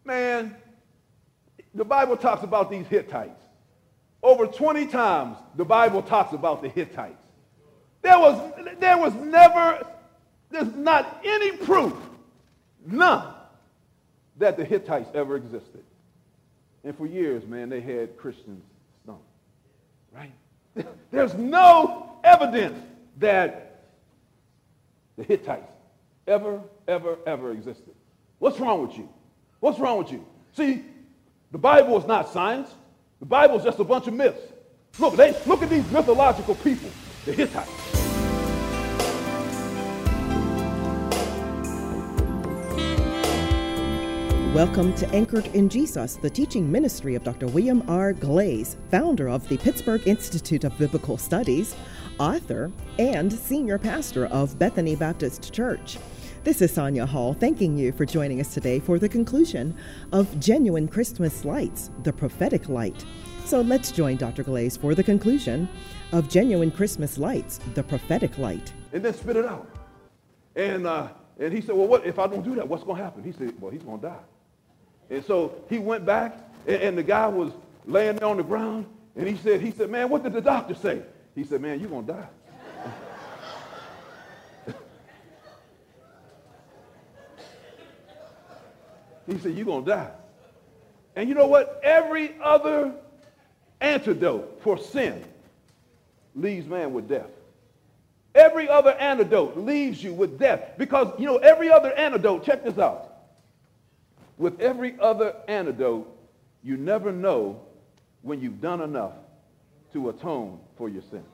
Man, the Bible talks about these Hittites. Over 20 times, the Bible talks about the Hittites. There's not any proof, none, that the Hittites ever existed. And for years, man, they had Christians stoned, right? There's no evidence that the Hittites ever existed. What's wrong with you? What's wrong with you? See, the Bible is not science. The Bible is just a bunch of myths. Look at these mythological people, the Hittites. Welcome to Anchored in Jesus, the teaching ministry of Dr. William R. Glaze, founder of the Pittsburgh Institute of Biblical Studies, author, and senior pastor of Bethany Baptist Church. This is Sonia Hall, thanking you for joining us today for the conclusion of Genuine Christmas Lights, the prophetic light. So let's join Dr. Glaze for the conclusion of Genuine Christmas Lights, the prophetic light. And then spit it out. And he said, well, what if I don't do that? What's going to happen? He said, well, he's going to die. And so he went back, and the guy was laying there on the ground, and he said, man, what did the doctor say? He said, man, you're going to die. He said, you're going to die. And you know what? Every other antidote for sin leaves man with death. Every other antidote leaves you with death. Because, you know, every other antidote, check this out. With every other antidote, you never know when you've done enough to atone for your sin.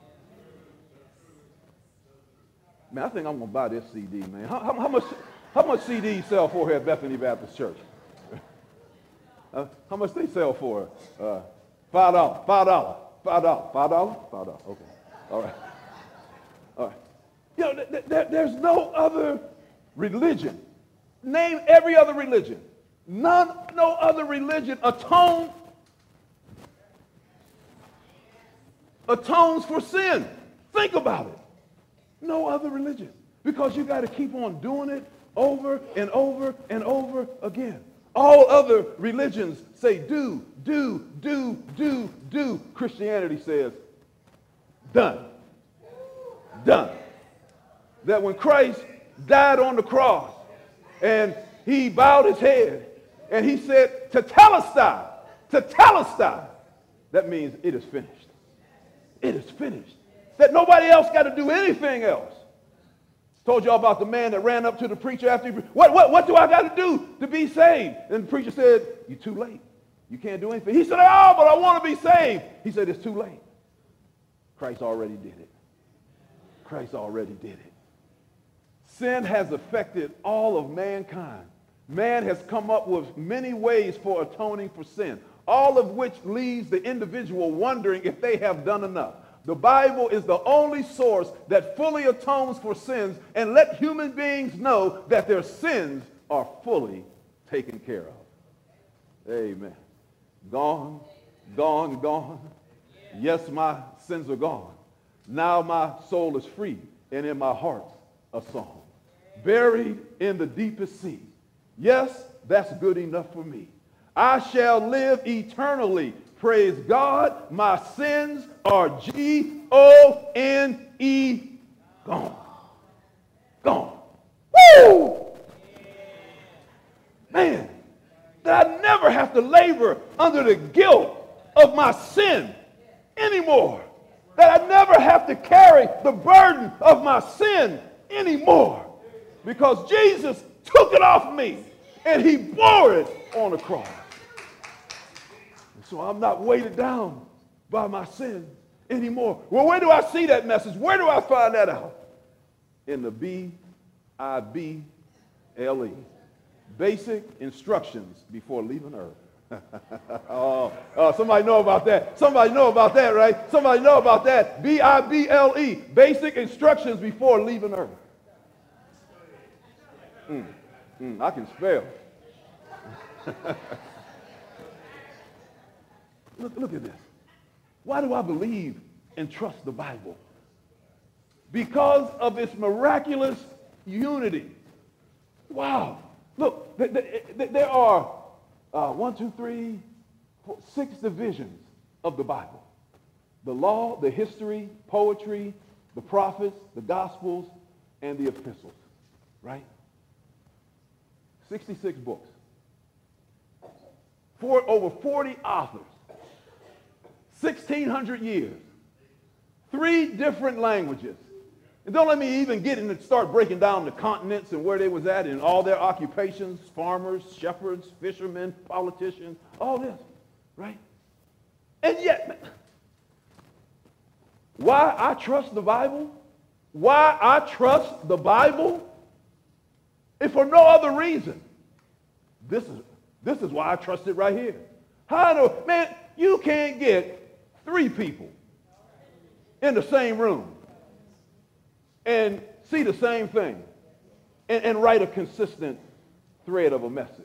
Man, I think I'm going to buy this CD, man. How much CDs sell for here at Bethany Baptist Church? How much they sell for? $5. $5. Okay. All right. You know, there's no other religion. Name every other religion. No other religion atones for sin. Think about it. No other religion. Because you got to keep on doing it over and over and over again. All other religions say do. Christianity says done. Done. That when Christ died on the cross and he bowed his head and he said, tetelestai, that means it is finished. It is finished. That nobody else got to do anything else. Told y'all about the man that ran up to the preacher after he, what do I got to do to be saved? And the preacher said, you're too late. You can't do anything. He said, oh, but I want to be saved. He said, it's too late. Christ already did it. Christ already did it. Sin has affected all of mankind. Man has come up with many ways for atoning for sin, all of which leaves the individual wondering if they have done enough. The Bible is the only source that fully atones for sins and let human beings know that their sins are fully taken care of. Amen. Gone. Yes, my sins are gone. Now my soul is free, and in my heart a song. Buried in the deepest sea. Yes, that's good enough for me. I shall live eternally. Praise God, my sins are Gone. Gone. Woo! Man, that I never have to labor under the guilt of my sin anymore. That I never have to carry the burden of my sin anymore. Because Jesus took it off me and he bore it on the cross. And so I'm not weighted down by my sin anymore. Well, where do I see that message? Where do I find that out? In the BIBLE. Basic instructions before leaving earth. Oh, somebody know about that. Somebody know about that, right? Somebody know about that. BIBLE. Basic instructions before leaving earth. I can spell. Look at this. Why do I believe and trust the Bible? Because of its miraculous unity. Wow. Look, there are one, two, three, four, 6 divisions of the Bible. The law, the history, poetry, the prophets, the gospels, and the epistles, right? 66 books. Over 40 authors. 1,600 years. 3 different languages. And don't let me even get in and start breaking down the continents and where they was at and all their occupations, farmers, shepherds, fishermen, politicians, all this, right? And yet, why I trust the Bible? Why I trust the Bible? If for no other reason. This is why I trust it right here. How do, man, you can't get 3 people in the same room and see the same thing and write a consistent thread of a message.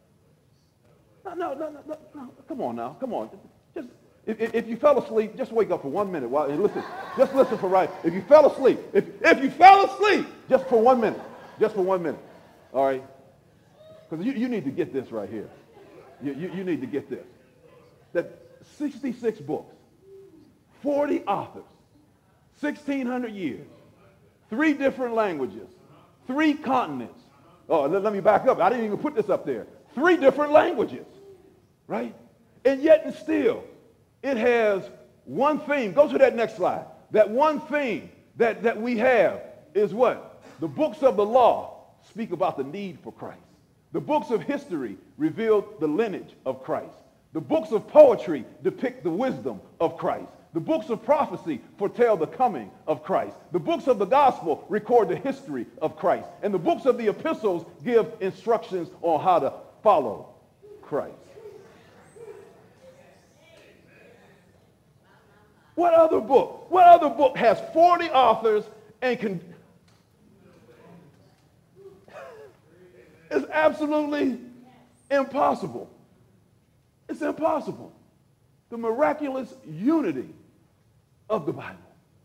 No. Come on now. Come on. Just if you fell asleep, just wake up for 1 minute and listen. Just listen for right. If you fell asleep, if you fell asleep, just for 1 minute. Just for 1 minute. All right? Because you need to get this right here. You need to get this. That 66 books, 40 authors, 1,600 years, 3 different languages, 3 continents. Oh, let me back up. I didn't even put this up there. 3 different languages, right? And yet and still, it has one theme. Go to that next slide. That one theme that we have is what? The books of the law speak about the need for Christ. The books of history reveal the lineage of Christ. The books of poetry depict the wisdom of Christ. The books of prophecy foretell the coming of Christ. The books of the gospel record the history of Christ. And the books of the epistles give instructions on how to follow Christ. What other book has 40 authors and can... It's absolutely impossible. It's impossible. The miraculous unity of the Bible.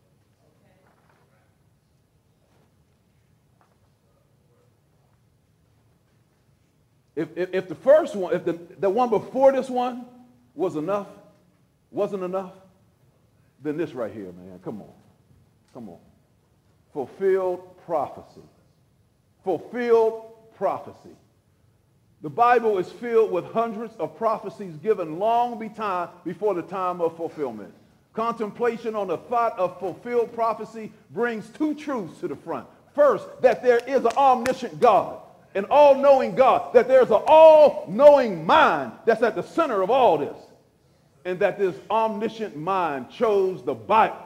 If the first one, if the one before this one wasn't enough, then this right here, man, come on. Fulfilled prophecy. Fulfilled prophecy. The Bible is filled with hundreds of prophecies given long before the time of fulfillment. Contemplation on the thought of fulfilled prophecy brings 2 truths to the front. First, that there is an omniscient God, an all-knowing God, that there's an all-knowing mind that's at the center of all this, and that this omniscient mind chose the Bible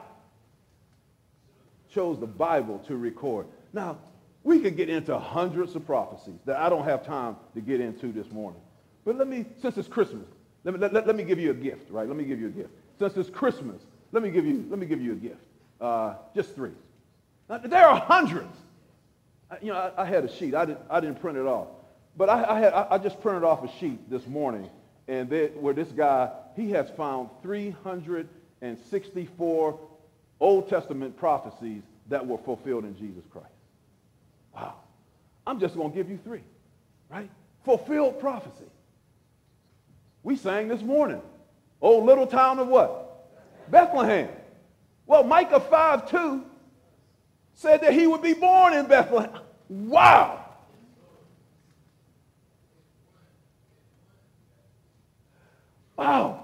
to record. Now, we could get into hundreds of prophecies that I don't have time to get into this morning. But since it's Christmas, let me give you a gift, right? Let me give you a gift. Since it's Christmas, let me give you a gift. Just 3. Now, there are hundreds. I had a sheet. I didn't print it off, but I just printed off a sheet this morning, and where this guy, he has found 364 Old Testament prophecies that were fulfilled in Jesus Christ. Wow. I'm just going to give you 3, right? Fulfilled prophecy. We sang this morning. Oh, little town of what? Bethlehem. Well, Micah 5:2 said that he would be born in Bethlehem. Wow. Wow.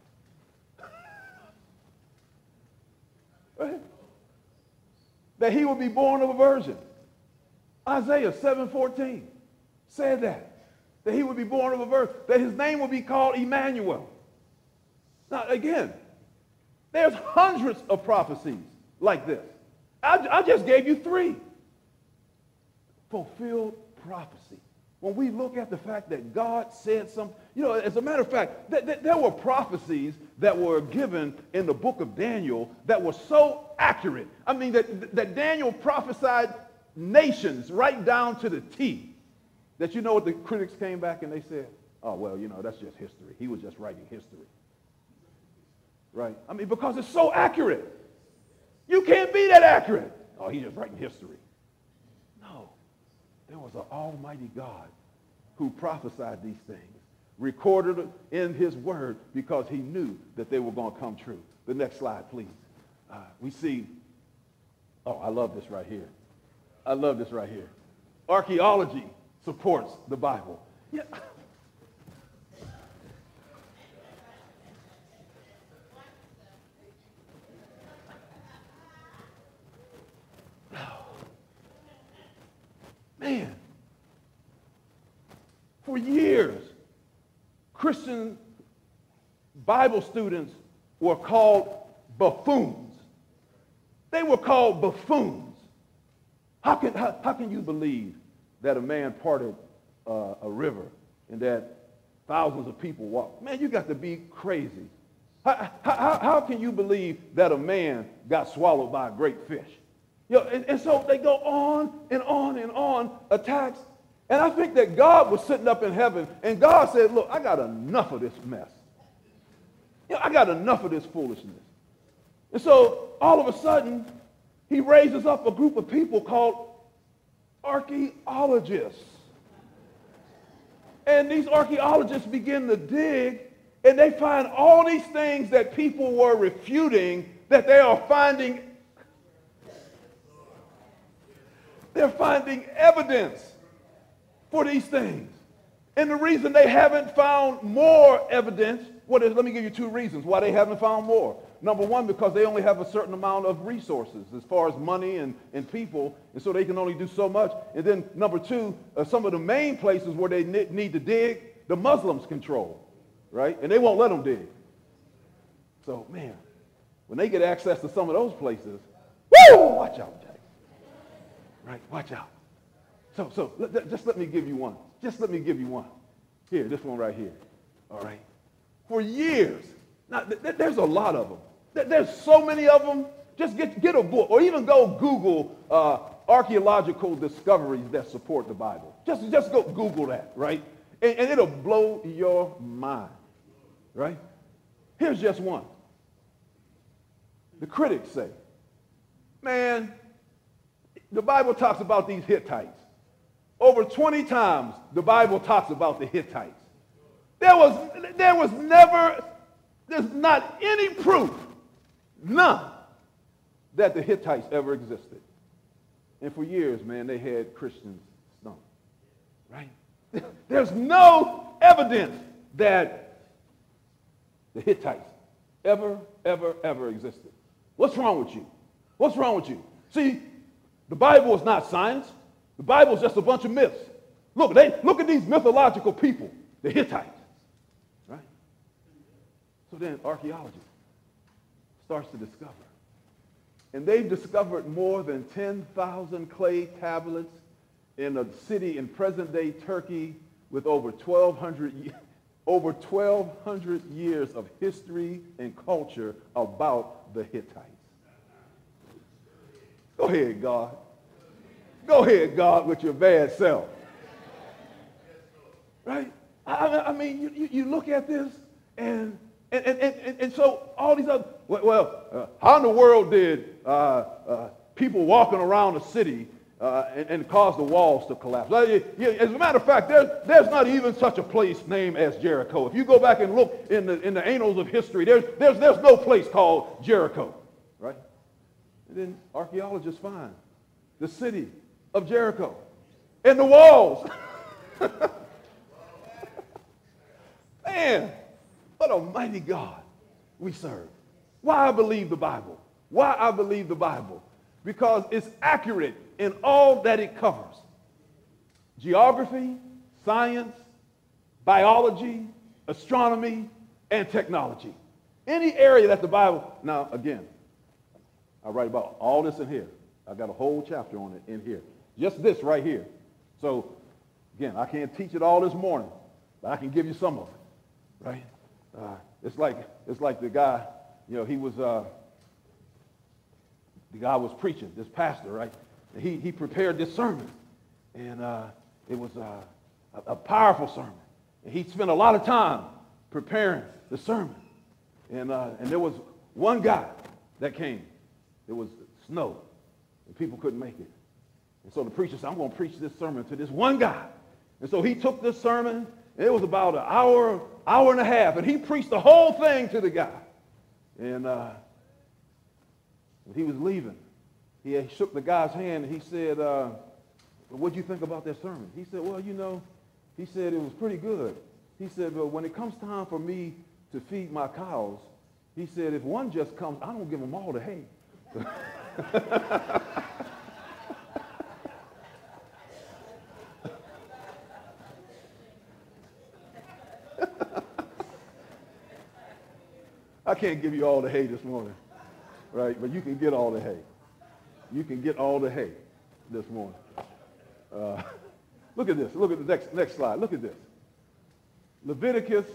Right? That he would be born of a virgin. Isaiah 7:14 said that he would be born of a virgin, that his name would be called Emmanuel. Now, again, there's hundreds of prophecies like this. I just gave you 3. Fulfilled prophecy. When we look at the fact that God said something, as a matter of fact, there were prophecies that were given in the book of Daniel that were so accurate. I mean, that Daniel prophesied nations right down to the T. That what the critics came back and they said, oh, well, that's just history. He was just writing history. Right? I mean, because it's so accurate. You can't be that accurate. Oh, he's just writing history. No. There was an almighty God who prophesied these things recorded in his word because he knew that they were going to come true. The next slide, please. We see, oh, I love this right here. I love this right here. Archaeology supports the Bible. Yeah. Man, for years, Christian Bible students were called buffoons. They were called buffoons. How can you believe that a man parted a river and that thousands of people walked? Man, you got to be crazy. How can you believe that a man got swallowed by a great fish? You know, and so they go on and on and on, attacks. And I think that God was sitting up in heaven, and God said, look, I got enough of this mess. You know, I got enough of this foolishness. And so all of a sudden, he raises up a group of people called archaeologists. And these archaeologists begin to dig, and they find all these things that people were refuting, that they are finding. They're finding evidence for these things. And the reason they haven't found more evidence, let me give you two reasons why they haven't found more. Number one, because they only have a certain amount of resources as far as money and people, and so they can only do so much. And then number two, some of the main places where they need to dig, the Muslims control, right? And they won't let them dig. So, man, when they get access to some of those places, woo, watch out, Jack. Right, watch out. So just let me give you one. Just let me give you one. Here, this one right here. All right. For years, now there's a lot of them. There's so many of them. Just get a book, or even go Google archaeological discoveries that support the Bible. Just go Google that, right? And it'll blow your mind, right? Here's just one. The critics say, man, the Bible talks about these Hittites. Over 20 times, the Bible talks about the Hittites. There's not any proof, none, that the Hittites ever existed. And for years, man, they had Christians stumped, right? There's no evidence that the Hittites ever existed. What's wrong with you? What's wrong with you? See, the Bible is not science. The Bible is just a bunch of myths. Look at these mythological people, the Hittites, right? So then archaeology starts to discover. And they've discovered more than 10,000 clay tablets in a city in present-day Turkey with over 1,200 years of history and culture about the Hittites. Go ahead, God. Go ahead, God, with your bad self. Right? I mean, you look at this, and so all these other, how in the world did people walking around the city and cause the walls to collapse? As a matter of fact, there's not even such a place named as Jericho. If you go back and look in the annals of history, there's no place called Jericho, right? And then archaeologists find the city of Jericho and the walls. Man, what a mighty God we serve. Why I believe the Bible? Why I believe the Bible? Because it's accurate in all that it covers. Geography, science, biology, astronomy, and technology. Any area that the Bible, now again, I write about all this in here. I got a whole chapter on it in here. Just this right here. So, again, I can't teach it all this morning, but I can give you some of it, right? It's like the guy, you know, the guy was preaching, this pastor, right? And he prepared this sermon, and it was a powerful sermon. And he spent a lot of time preparing the sermon. And there was one guy that came. It was snow, and people couldn't make it. And so the preacher said, I'm going to preach this sermon to this one guy. And so he took this sermon, And it was about an hour, hour and a half, and he preached the whole thing to the guy. And when he was leaving, he shook the guy's hand, and he said, well, what'd you think about that sermon? He said, well, he said it was pretty good. He said, but when it comes time for me to feed my cows, he said, if one just comes, I don't give them all the hay. I can't give you all the hay this morning, right? But you can get all the hay. You can get all the hay this morning. Look at this. Look at the next slide. Look at this. Leviticus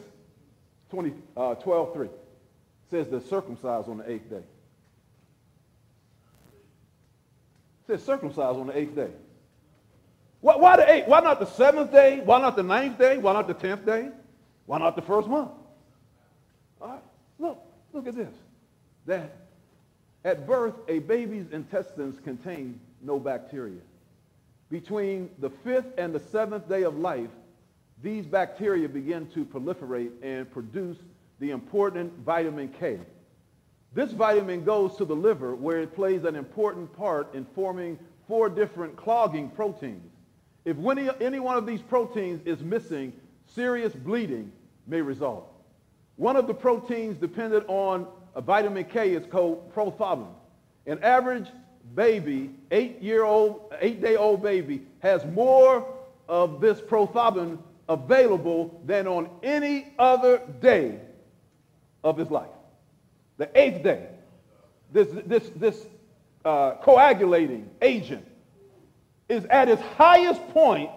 12:3 says they're circumcised on the 8th day. It says circumcised on the 8th day. Why the 8th? Why not the 7th day? Why not the 9th day? Why not the 10th day? Why not the first month? All right. Look at this. That at birth, a baby's intestines contain no bacteria. Between the 5th and the 7th day of life, these bacteria begin to proliferate and produce the important vitamin K. This vitamin goes to the liver, where it plays an important part in forming 4 different clogging proteins. If any one of these proteins is missing, serious bleeding may result. One of the proteins dependent on vitamin K is called prothalin. An average baby, 8-day-old baby, has more of this prothalin available than on any other day of his life. The 8th day, this coagulating agent is at its highest point.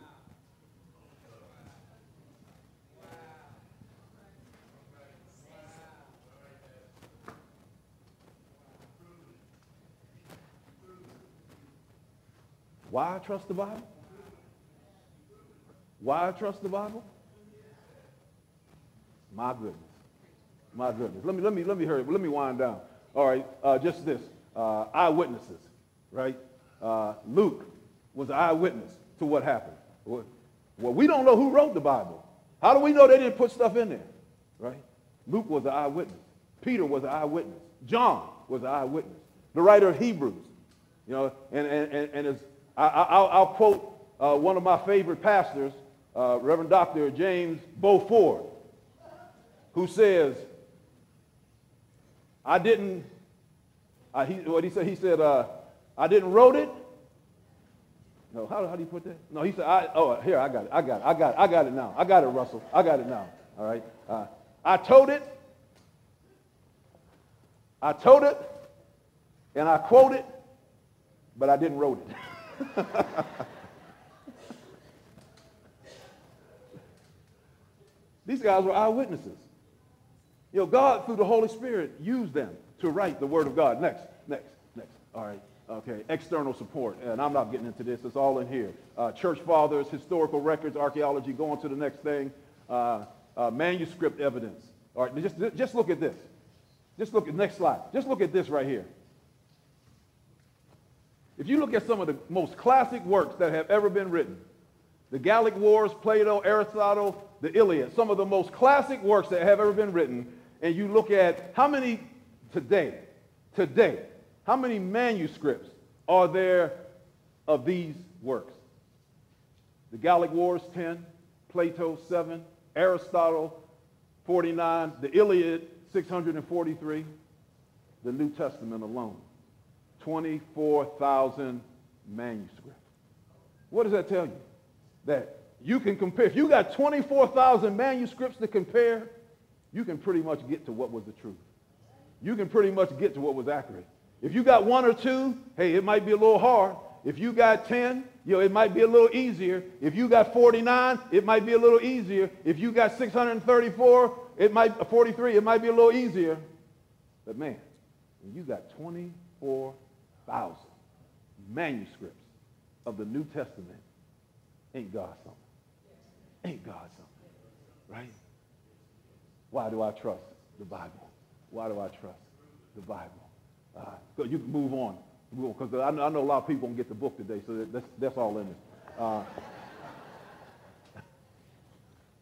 Why I trust the Bible? Why I trust the Bible? My goodness. My goodness. Let me hurry. Let me wind down. All right. Just this. Eyewitnesses, right? Luke was an eyewitness to what happened. Well, we don't know who wrote the Bible. How do we know they didn't put stuff in there, right? Luke was an eyewitness. Peter was an eyewitness. John was an eyewitness. The writer of Hebrews, and as I'll quote one of my favorite pastors, Reverend Dr. James Beaufort, who says, I didn't wrote it. No, how do you put that? No, he said, I got it now. I got it, Russell. I got it now. All right. I told it, and I quote it, but I didn't wrote it. These guys were eyewitnesses. God, through the Holy Spirit, used them to write the Word of God. Next. All right. Okay. External support. And I'm not getting into this. It's all in here. Church fathers, historical records, archaeology. Go on to the next thing. Manuscript evidence. All right. Just look at this. Just look at next slide. Just look at this right here. If you look at some of the most classic works that have ever been written, the Gallic Wars, Plato, Aristotle, the Iliad, some of the most classic works that have ever been written, and you look at how many today, how many manuscripts are there of these works? The Gallic Wars, 10, Plato, 7, Aristotle, 49, the Iliad, 643, the New Testament alone, 24,000 manuscripts. What does that tell you? That you can compare. If you got 24,000 manuscripts to compare, you can pretty much get to what was the truth. You can pretty much get to what was accurate. If you got 1 or 2, hey, it might be a little hard. If you got 10, it might be a little easier. If you got 49, it might be a little easier. If you got 634, 43, it might be a little easier. But man, when you got 24,000 manuscripts of the New Testament, ain't God something? Ain't God something? Right? Why do I trust the Bible? Why do I trust the Bible? So you can move on. Because I know a lot of people won't get the book today, so that's all in it.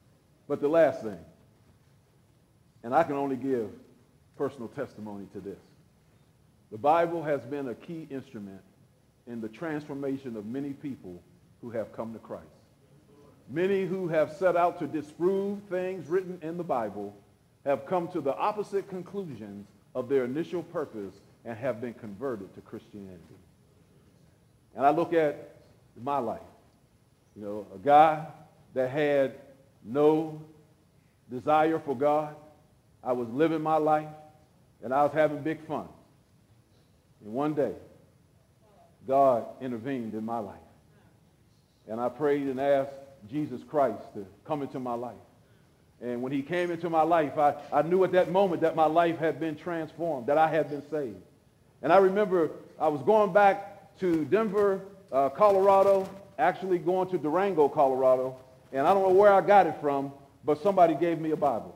But the last thing, and I can only give personal testimony to this, the Bible has been a key instrument in the transformation of many people who have come to Christ. Many who have set out to disprove things written in the Bible have come to the opposite conclusions of their initial purpose and have been converted to Christianity. And I look at my life, a guy that had no desire for God. I was living my life, and I was having big fun. And one day, God intervened in my life. And I prayed and asked Jesus Christ to come into my life. And when he came into my life, I knew at that moment that my life had been transformed, that I had been saved. And I remember I was going back to Denver, Colorado, actually going to Durango, Colorado. And I don't know where I got it from, but somebody gave me a Bible.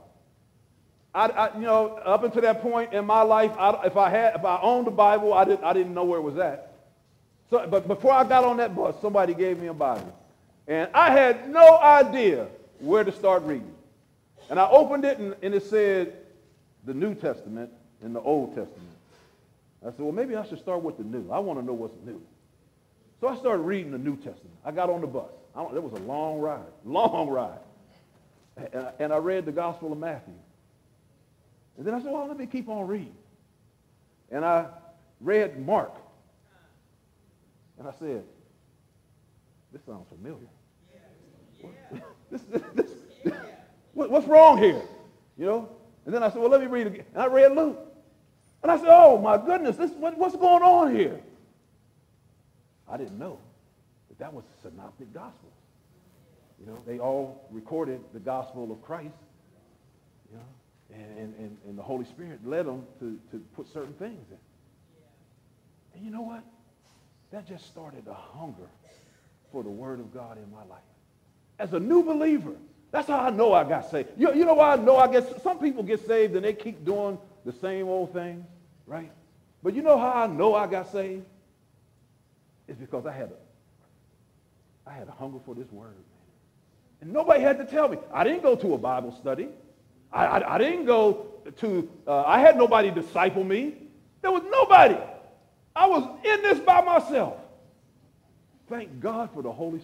Up until that point in my life, if I owned a Bible, I didn't know where it was at. So, but before I got on that bus, somebody gave me a Bible. And I had no idea where to start reading. And I opened it, and it said the New Testament and the Old Testament. I said, well, maybe I should start with the new. I want to know what's new. So I started reading the New Testament. I got on the bus. It was a long ride. And I read the Gospel of Matthew. And then I said, well, let me keep on reading. And I read Mark. And I said, this sounds familiar. What's wrong here? And then I said, well, let me read again. And I read Luke. And I said, oh, my goodness, what's going on here? I didn't know that was the Synoptic Gospels. They all recorded the gospel of Christ, and the Holy Spirit led them to put certain things in. And you know what? That just started a hunger for the Word of God in my life. As a new believer, that's how I know I got saved. You know why I know some people get saved and they keep doing the same old things, right? But you know how I know I got saved? It's because I had a hunger for this Word, man. And nobody had to tell me. I didn't go to a Bible study. I didn't go to, I had nobody disciple me. There was nobody. I was in this by myself. Thank God for the Holy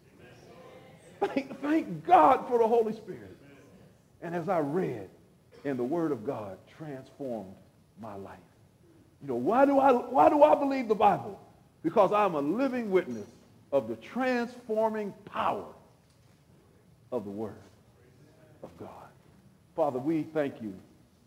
Spirit. Thank God for the Holy Spirit. And as I read, and the Word of God transformed my life. Why do I believe the Bible? Because I'm a living witness of the transforming power of the Word of God. Father, we thank you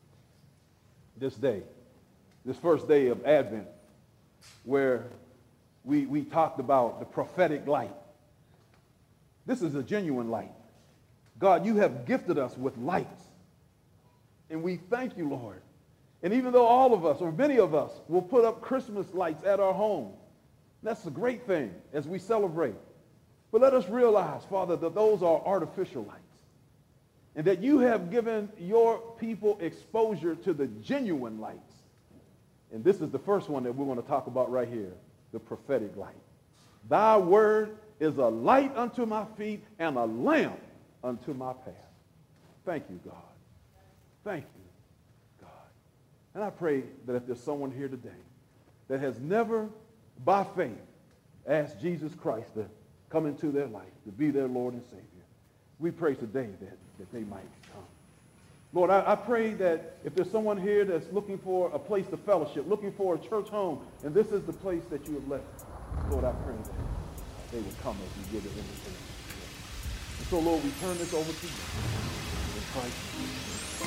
this day, this first day of Advent, where we talked about the prophetic light. This is a genuine light. God, you have gifted us with lights. And we thank you, Lord. And even though all of us, or many of us, will put up Christmas lights at our home, that's a great thing as we celebrate. But let us realize, Father, that those are artificial lights. And that you have given your people exposure to the genuine lights. And this is the first one that we're going to talk about right here, the prophetic light. Thy word is a light unto my feet and a lamp unto my path. Thank you, God. Thank you, God. And I pray that if there's someone here today that has never, by faith, asked Jesus Christ to come into their life, to be their Lord and Savior, we pray today that they might come. Lord, I pray that if there's someone here that's looking for a place to fellowship, looking for a church home, and this is the place that you have left, Lord, I pray that they would come as you give it invitation. And so, Lord, we turn this over to you. In Christ's name.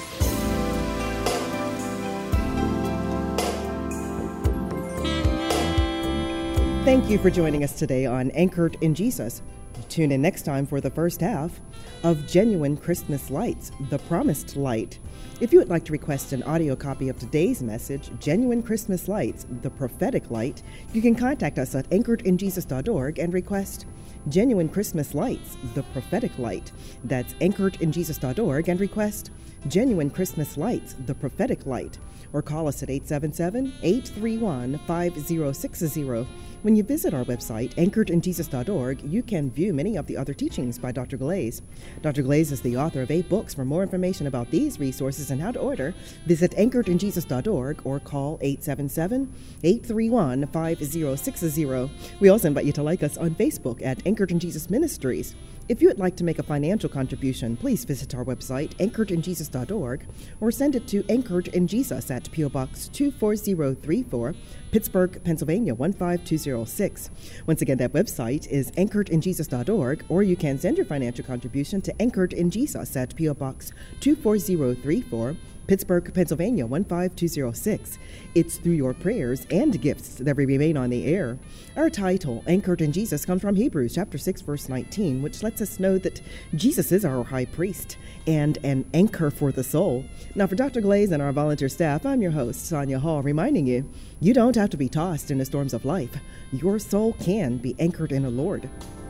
Thank you for joining us today on Anchored in Jesus. Tune in next time for the first half of Genuine Christmas Lights, the Promised Light. If you would like to request an audio copy of today's message, Genuine Christmas Lights, the Prophetic Light, you can contact us at anchoredinjesus.org and request Genuine Christmas Lights, the Prophetic Light. That's anchoredinjesus.org and request Genuine Christmas Lights, the Prophetic Light. Or call us at 877-831-5060. When you visit our website, anchoredinjesus.org, you can view many of the other teachings by Dr. Glaze. Dr. Glaze is the author of 8 books. For more information about these resources and how to order, visit anchoredinjesus.org or call 877-831-5060. We also invite you to like us on Facebook at Anchored in Jesus Ministries. If you would like to make a financial contribution, please visit our website, anchoredinjesus.org, or send it to Anchored in Jesus at P.O. Box 24034, Pittsburgh, Pennsylvania 15206. Once again, that website is anchoredinjesus.org, or you can send your financial contribution to Anchored in Jesus at P.O. Box 24034, Pittsburgh, Pennsylvania 15206. It's through your prayers and gifts that we remain on the air. Our title, Anchored in Jesus, comes from Hebrews chapter 6, verse 19, which lets us know that Jesus is our high priest and an anchor for the soul. Now, for Dr. Glaze and our volunteer staff, I'm your host, Sonia Hall, reminding you, you don't have to be tossed in the storms of life. Your soul can be anchored in the Lord.